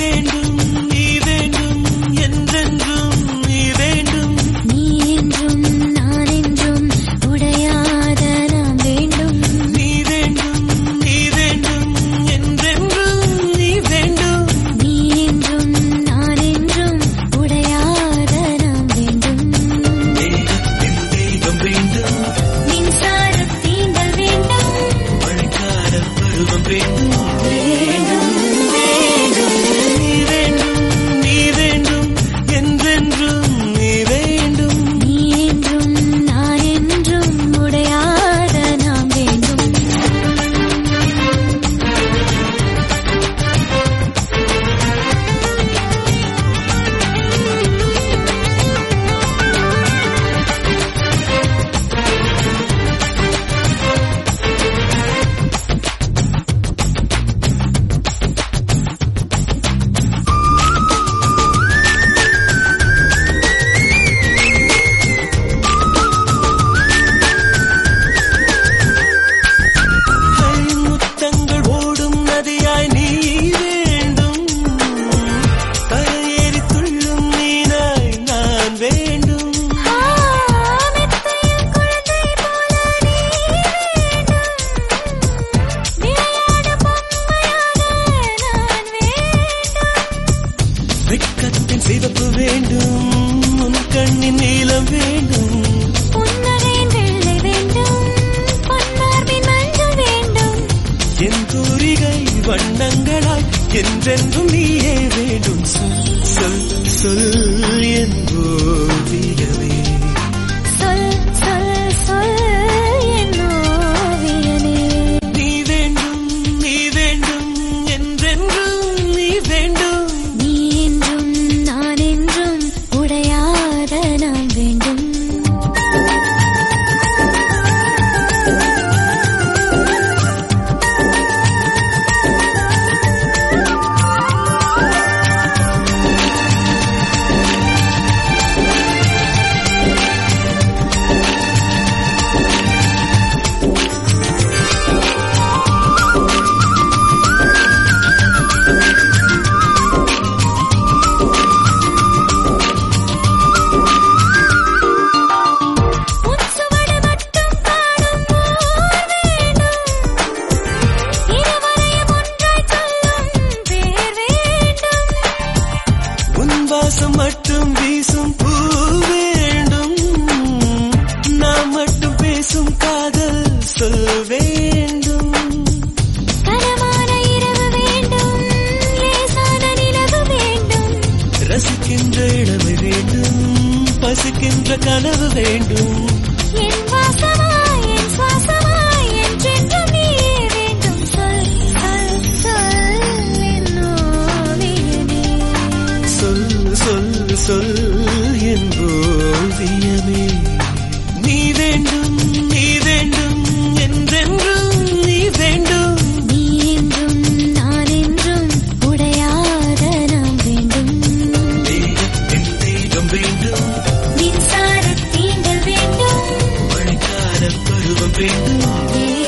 வேண்டும் நீ வேண்டும் என்றென்றும் நீ வேண்டும் நீ என்றும் நான் என்றும் உடையாத நாம் வேண்டும் நீ வேண்டும் நீ வேண்டும் என்றென்றும் நீ வேண்டும் நீ என்றும் நான் என்றும் உடையாத நாம் வேண்டும் தெய்வம் வேண்டும் மின்சாரத் தீண்டல் வேண்டும் மழைக்கால பருவம் வேண்டும் வேண்டும் வேண்டும் நீ வேண்டும் நீ வேண்டும் என்றென்றும் நீ வேண்டும் நீ என்றும் நான் என்றும் உடையாத நாம் வேண்டும் முத்தங்கள் ஓடும் நதியாய் நீ வேண்டும் கரையேறி துள்ளும் மீனாய் நான் வேண்டும் மெத்தையில் குழந்தை போல நீ வேண்டும் விளையாட பொம்மையாக நான் வேண்டும் வெட்கத்தின் சிவப்பு வேண்டும் உன் கண்ணின் நீலம் வேண்டும் புன்னகையின் வெள்ளை வேண்டும் பொன்மார்பின் மஞ்சள் வேண்டும் என் தூரிகை வண்ணங்களாய் என்றென்றும் நீயே வேண்டும் சொல் சொல் சொல் என் ஓவியமே சொல் சொல் சொல் என் ஓவியனே நீ வேண்டும் நீ வேண்டும் என்றென்றும் நீ வேண்டும் நீ என்றும் நான் என்றும் உடையாத நாம் வேண்டும் உன் சுவடு மட்டும் காணும் போர் வேண்டும் இருவரையும் ஒன்றாய் சொல்லும் பேர் வேண்டும் உன் வாசம் மட்டும் வீசும் பூ வேண்டும் நாம் மட்டும் பேசும் காதல் சொல் வேண்டும் கனமான இரவு வேண்டும் லேசான நிலவு வேண்டும் ரசிக்கின்ற இளமை வேண்டும் பசிக்கின்ற கனவு வேண்டும் என் வாசமாய் என் சுவாசமாய் என்றென்றும் நீயே வேண்டும் சொல் சொல் சொல் என் ஓவியனே சொல் சொல் சொல் என் ஓவியமே நீ வேண்டும் நீ வேண்டும் என்றென்றும் நீ வேண்டும் நீ என்றும் நான் என்றும் உடையாத நாம் வேண்டும் தெய்வம் வேண்டும் மின்சாரத் தீண்டல் வேண்டும் மழைக்கால பருவம் வேண்டும்